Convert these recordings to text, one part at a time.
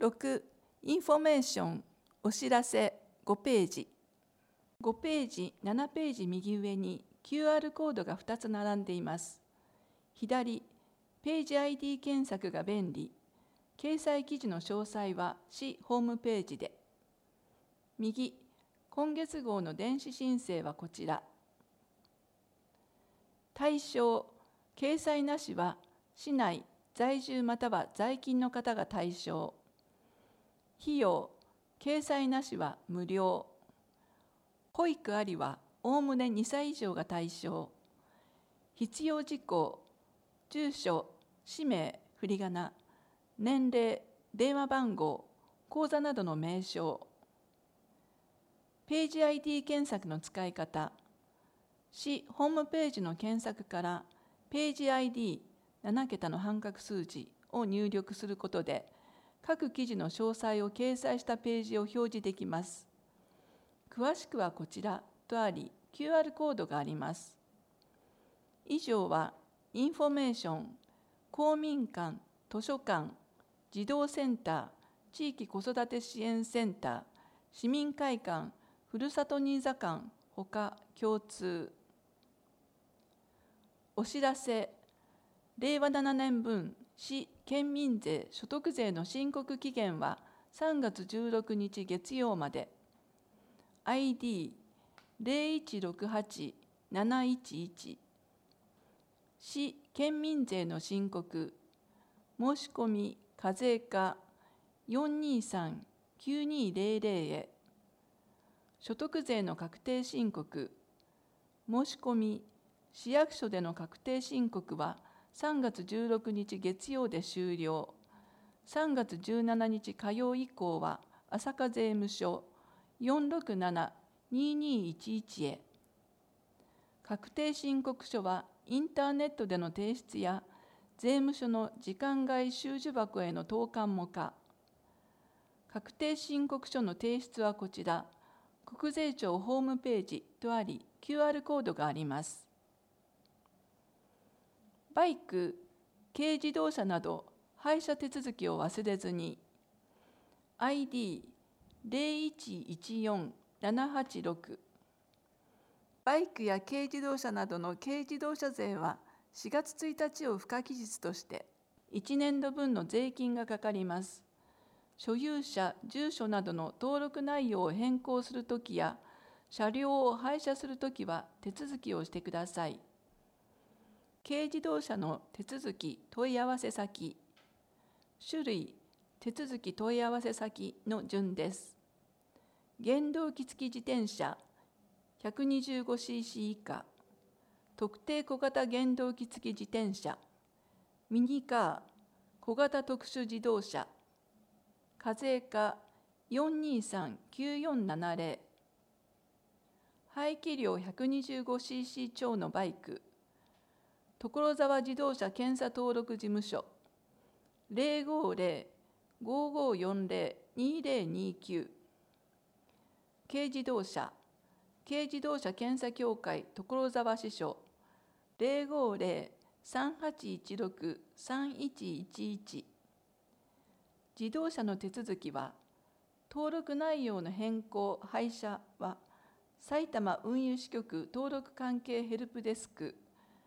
6、インフォメーション、お知らせ5ページ。5ページ、7ページ右上に QR コードが2つ並んでいます。左、ページ ID 検索が便利。掲載記事の詳細は市ホームページで。右、今月号の電子申請はこちら。対象、掲載なしは市内在住または在勤の方が対象。費用、掲載なしは無料。保育ありはおおむね2歳以上が対象。必要事項、住所、氏名、振り仮名、年齢、電話番号、口座などの名称。ページ ID 検索の使い方。市ホームページの検索からページ ID7 桁の半角数字を入力することで、各記事の詳細を掲載したページを表示できます。詳しくはこちらとあり、QR コードがあります。以上は、インフォメーション、公民館、図書館、児童センター、地域子育て支援センター、市民会館、ふるさとニーザ館、ほか共通。お知らせ、令和7年分市県民税所得税の申告期限は3月16日月曜まで。ID0168-711 市県民税の申告申し込み課税課423-9200へ。所得税の確定申告申し込み市役所での確定申告は3月16日月曜で終了。3月17日火曜以降は朝霞税務署 467-2211 へ。確定申告書はインターネットでの提出や税務署の時間外収受箱への投函も可。確定申告書の提出はこちら、国税庁ホームページとあり、QR コードがあります。バイク、軽自動車など配車手続きを忘れずに。ID0114-786 バイクや軽自動車などの軽自動車税は4月1日を付加期日として1年度分の税金がかかります。所有者、住所などの登録内容を変更するときや車両を廃車するときは手続きをしてください。軽自動車の手続き問い合わせ先、種類、手続き問い合わせ先の順です。原動機付自転車 125cc 以下、特定小型原動機付自転車、ミニカー、小型特殊自動車、課税課 423-9470、排気量 125cc 超のバイク、所沢自動車検査登録事務所 050-5540-2029、軽自動車検査協会所沢支所 050-3816-3111。自動車の手続きは、登録内容の変更・廃車は、埼玉運輸支局登録関係ヘルプデスク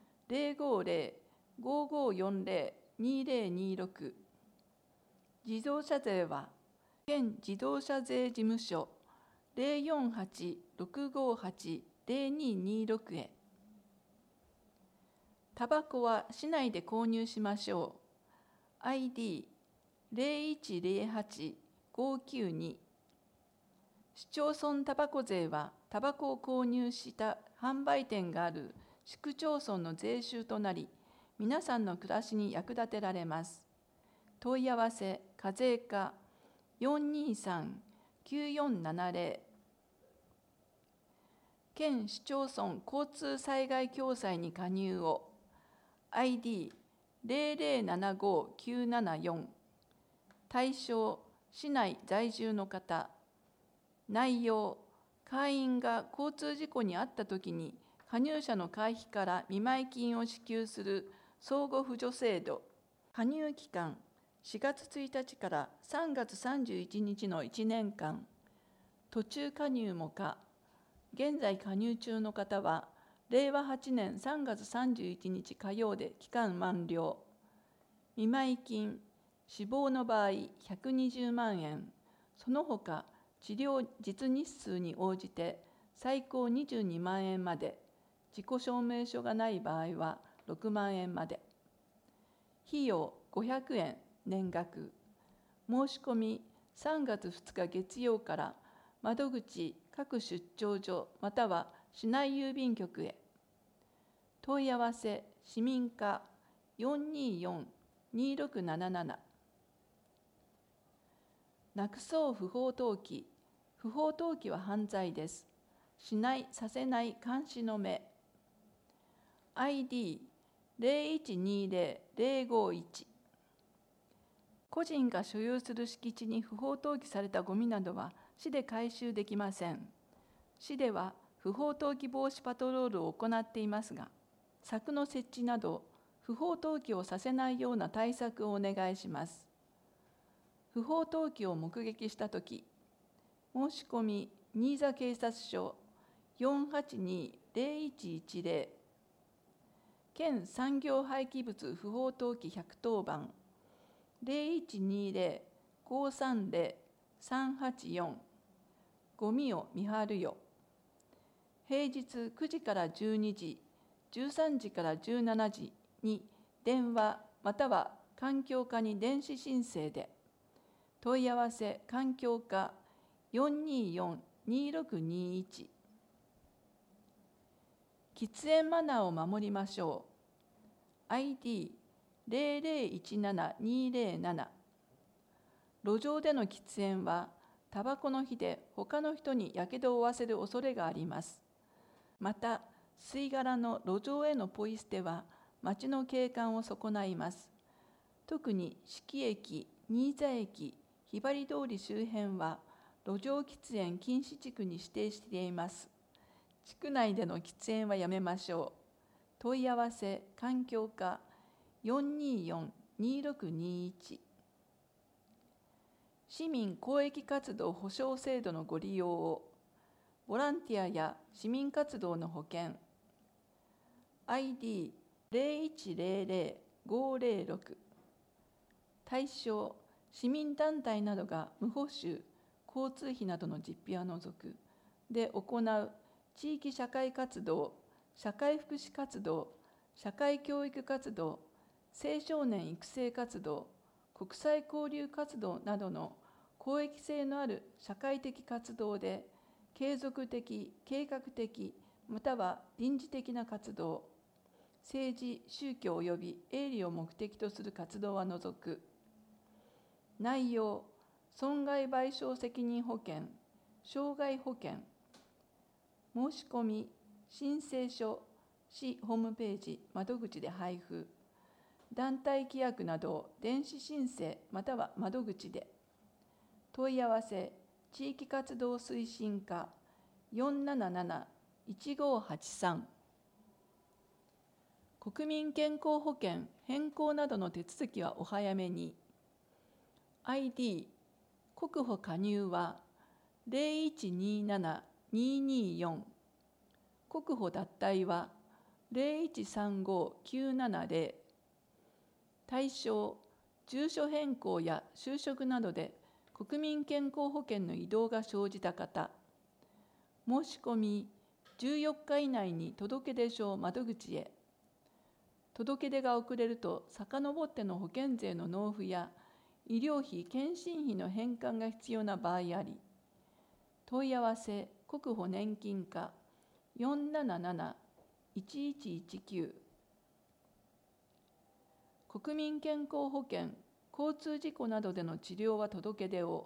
050-5540-2026。自動車税は、県自動車税事務所 048-658-0226 へ。タバコは市内で購入しましょう。ID0108-592。市町村タバコ税はタバコを購入した販売店がある市区町村の税収となり、皆さんの暮らしに役立てられます。問い合わせ課税課 423-9470。県市町村交通災害共済に加入を。ID0075-974。対象市内在住の方。内容、会員が交通事故に遭ったときに加入者の会費から見舞金を支給する相互扶助制度。加入期間 4月1日から3月31日の1年間、途中加入も可、現在加入中の方は、令和8年3月31日火曜で期間満了。見舞金、死亡の場合120万円、その他治療実日数に応じて最高22万円まで、自己証明書がない場合は6万円まで。費用500円年額。申し込み3月2日月曜から窓口各出張所または市内郵便局へ。問い合わせ市民課 424-2677。なくそう不法投棄。不法投棄は犯罪です。しないさせない監視の目。ID0120-051。個人が所有する敷地に不法投棄されたゴミなどは市で回収できません。市では不法投棄防止パトロールを行っていますが、柵の設置など不法投棄をさせないような対策をお願いします。不法投棄を目撃したとき、申し込み新座警察署 482-0110、県産業廃棄物不法投棄110番 0120-530-384、ゴミを見張るよ。平日9時から12時、13時から17時に電話または環境課に電子申請で。問い合わせ環境課 424-2621。喫煙マナーを守りましょう。ID0017-207。路上での喫煙はタバコの火で他の人にやけどを負わせる恐れがあります。また、吸い殻の路上へのポイ捨ては街の景観を損ないます。特に四季駅、新座駅、ひばり通り周辺は路上喫煙禁止地区に指定しています。地区内での喫煙はやめましょう。問い合わせ環境課 424-2621。市民公益活動保障制度のご利用を。ボランティアや市民活動の保険。ID0100-506。対象、市民団体などが無報酬、交通費などの実費は除くで行う地域社会活動、社会福祉活動、社会教育活動、青少年育成活動、国際交流活動などの公益性のある社会的活動で、継続的、計画的、または臨時的な活動、政治、宗教及び営利を目的とする活動は除く。内容、損害賠償責任保険、障害保険。申し込み、申請書、市ホームページ、窓口で配布。団体規約など電子申請または窓口で。問い合わせ、地域活動推進課 477-1583。国民健康保険変更などの手続きはお早めに。ID、国保加入は0127-224。国保脱退は0135-970。対象、住所変更や就職などで国民健康保険の移動が生じた方。申し込み14日以内に届出書窓口へ。届け出が遅れると遡っての保険税の納付や医療費・健診費の返還が必要な場合あり。問い合わせ国保年金課 477-1119。国民健康保険交通事故などでの治療は届け出を。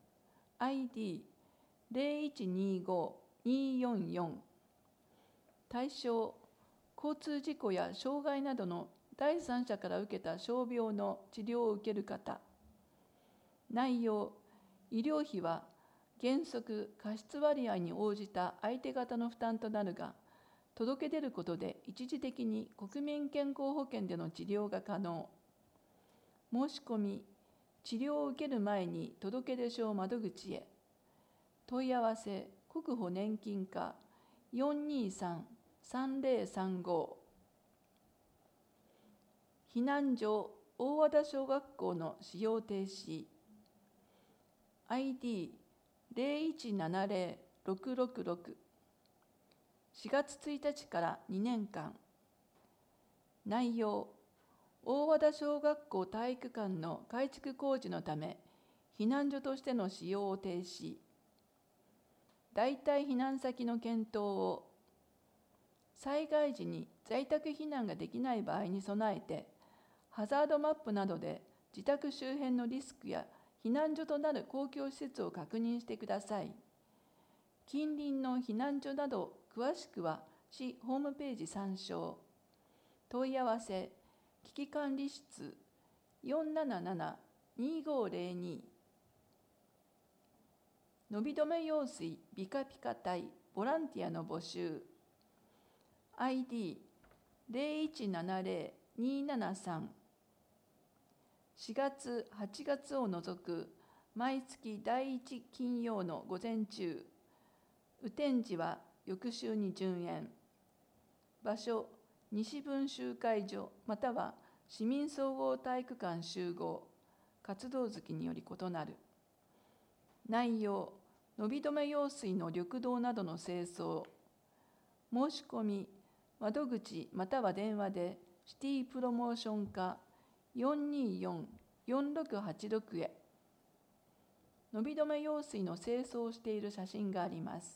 ID0125-244。対象、交通事故や障害などの第三者から受けた傷病の治療を受ける方。内容、医療費は原則過失割合に応じた相手方の負担となるが、届け出ることで一時的に国民健康保険での治療が可能。申し込み、 治療を受ける前に届出書を窓口へ。問い合わせ国保年金課 423-3035。避難所大和田小学校の使用停止。 ID0170-666。 4月1日から2年間。内容、大和田小学校体育館の改築工事のため避難所としての使用を停止。代替避難先の検討を。災害時に在宅避難ができない場合に備えて、ハザードマップなどで自宅周辺のリスクや避難所となる公共施設を確認してください。近隣の避難所など詳しくは市ホームページ参照。問い合わせ危機管理室 477-2502。 伸び止め用水ピカピカ隊ボランティアの募集。 ID0170-273。 4月8月を除く毎月第1金曜の午前中。雨天時は翌週に順延。場所西分集会所または市民総合体育館集合。活動月により異なる。内容、伸び止め用水の緑道などの清掃。申し込み、窓口または電話でシティプロモーション課 424-4686 へ。伸び止め用水の清掃をしている写真があります。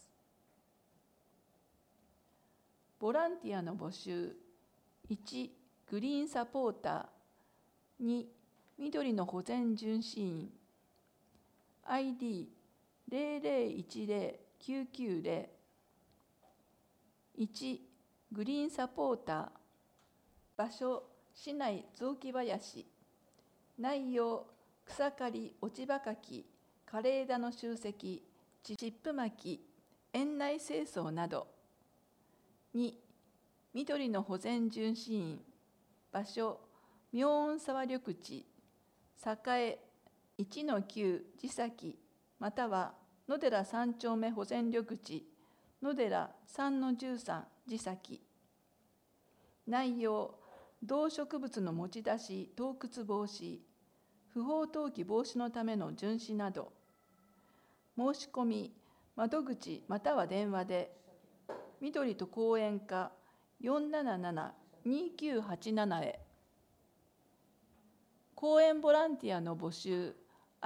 ボランティアの募集。1、グリーンサポーター。2、緑の保全巡視員。ID0010-990。1、グリーンサポーター。場所、市内雑木林。内容、草刈り、落ち葉かき、枯れ枝の集積、チップ巻き、園内清掃など。2、緑の保全巡視員。場所、妙音沢緑地、栄 1-9 地崎または野寺3丁目保全緑地、野寺 3-13 地崎。内容、動植物の持ち出し、盗掘防止、不法投棄防止のための巡視など。申し込み、窓口または電話で、緑と公園課 477-2987 へ。公園ボランティアの募集。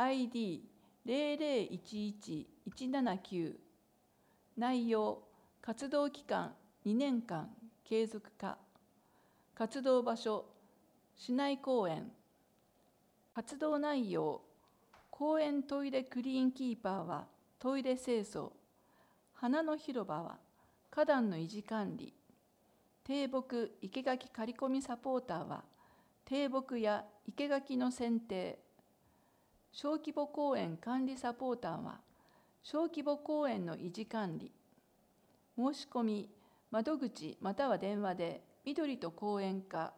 ID0011-179。 内容、活動期間2年間継続化。活動場所、市内公園。活動内容、公園トイレクリーンキーパーはトイレ清掃。花の広場は花壇の維持管理。低木生垣刈り込みサポーターは低木や生垣の剪定。小規模公園管理サポーターは小規模公園の維持管理。申し込み、窓口または電話で緑と公園課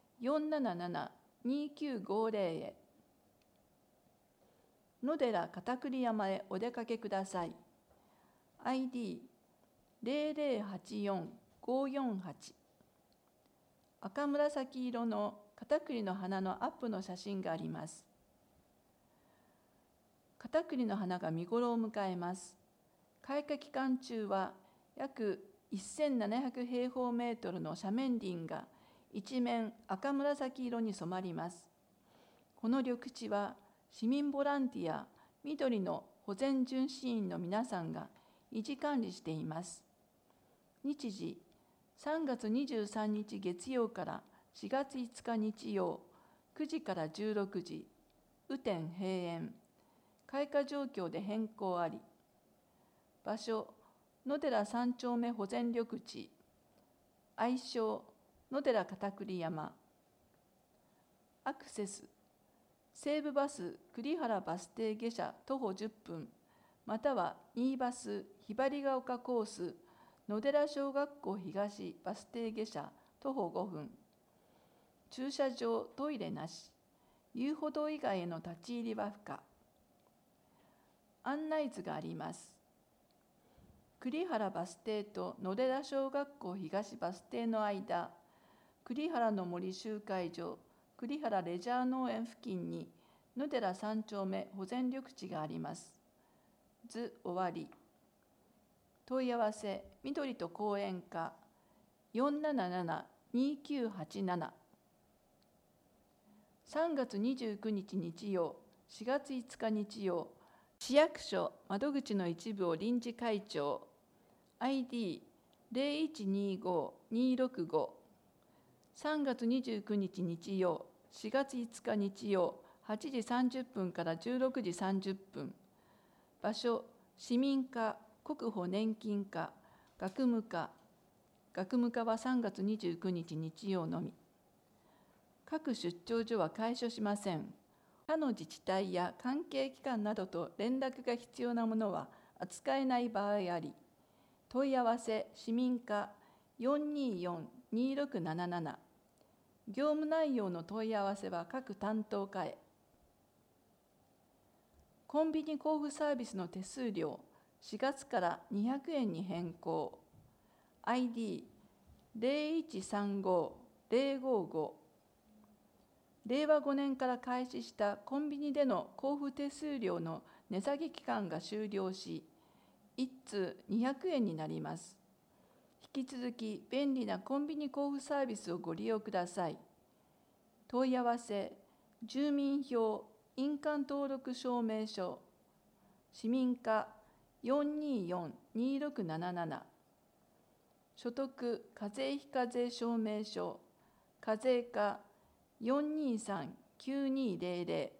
477-2950 へ。野寺片栗山へお出かけください。ID0084-548。赤紫色の片栗の花のアップの写真があります。片栗の花が見頃を迎えます。開花期間中は約1700平方メートルの斜面林が一面赤紫色に染まります。この緑地は市民ボランティア緑の保全巡視員の皆さんが維持管理しています。日時、3月23日月曜から4月5日日曜、9時から16時、雨天閉園。開花状況で変更あり。場所、野寺3丁目保全緑地。愛称、野寺片栗山。アクセス、西武バス栗原バス停下車徒歩10分、または新バスひばりが丘コース野寺小学校東バス停下車徒歩5分。駐車場トイレなし。 遊歩道以外への立ち入りは不可。案内図があります。栗原バス停と野寺小学校東バス停の間、栗原の森集会所、栗原レジャー農園付近に野寺3丁目保全緑地があります。図終わり。問い合わせ、緑と公園課 477-2987。3月29日日曜、4月5日日曜、市役所窓口の一部を臨時開庁。ID0125-265。3月29日日曜、4月5日日曜、8時30分から16時30分。場所、市民課、国保年金課、学務課。学務課は3月29日日曜のみ。各出張所は開所しません。他の自治体や関係機関などと連絡が必要なものは扱えない場合あり、問い合わせ市民課 424-2677。業務内容の問い合わせは各担当課へ。コンビニ交付サービスの手数料、4月から200円に変更。ID0135-055。令和5年から開始したコンビニでの交付手数料の値下げ期間が終了し、1通200円になります。引き続き便利なコンビニ交付サービスをご利用ください。問い合わせ、住民票印鑑登録証明書、市民課 424-2677。所得課税非課税証明書、課税課 423-9200。